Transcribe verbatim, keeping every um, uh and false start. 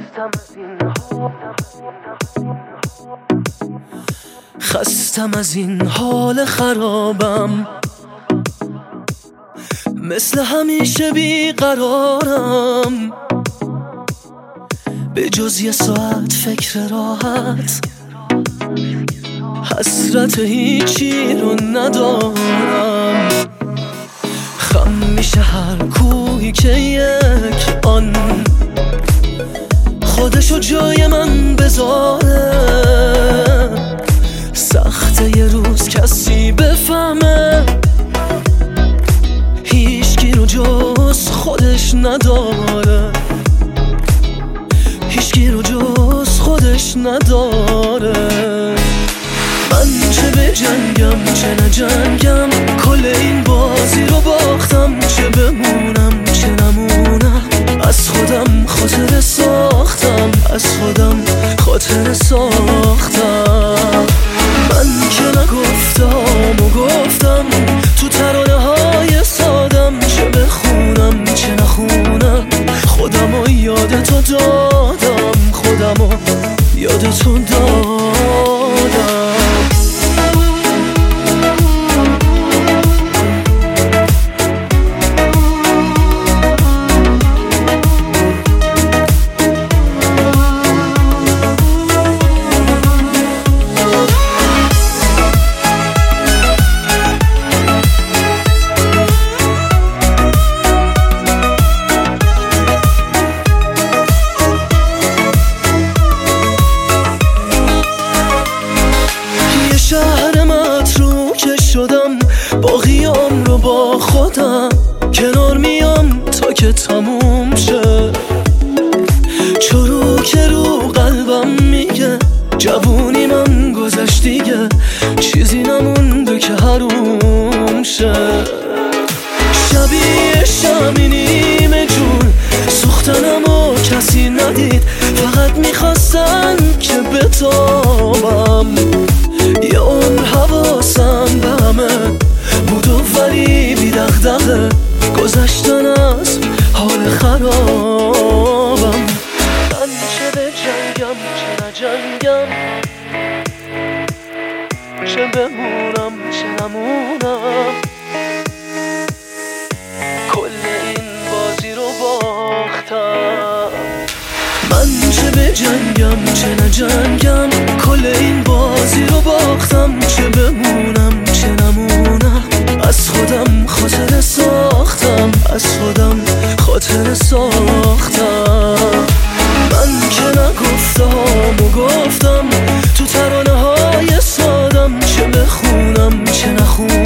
خستم از این حال خرابم، مثل همیشه بیقرارم، به جز یه ساعت فکر راحت، حسرت هیچی رو ندارم. خم میشه هر کوهی که یک آن خودشو جای من بذاره. سخته یه روز کسی بفهمه هیچکی رو جز خودش نداره، هیچکی رو جز خودش نداره. من چه به جنگم چه نجنگم، کل این بازی رو باختم. چه بمونم چه نمونم، از خودم خاطره ساختم، از خودم خاطره ساختم. من که نگفتم و گفتم تو ترانه های سادم، چه بخونم چه نخونم، خودم و یاد تو دادم، خودم و یاد تو دادم. شهر متروکه شدم، باقیام رو با خودم کنار میام تا که تموم شه. چروک رو قلبم میگه جوونی من گذشت دیگه، چیزی نمونده که حروم شه. شبیه شمی نیمه جون سوختنم و کسی ندید، فقط میخواستن که بتابم. یه عمر حواسم به همه بود و ولی بی دغدغه گذشتن از حال خرابم. من چه به جنگم چه نجنگم، چه بمونم چه نمونم، کل این بازی رو باختم. من چه به جنگم چه نجنگم، کل این بازی رو باختم. چه بمونم چه نمونم، از خودم خاطره ساختم، از خودم خاطره ساختم. من که نگفتم و گفتم تو ترانه های سادم، چه بخونم چه نخونم،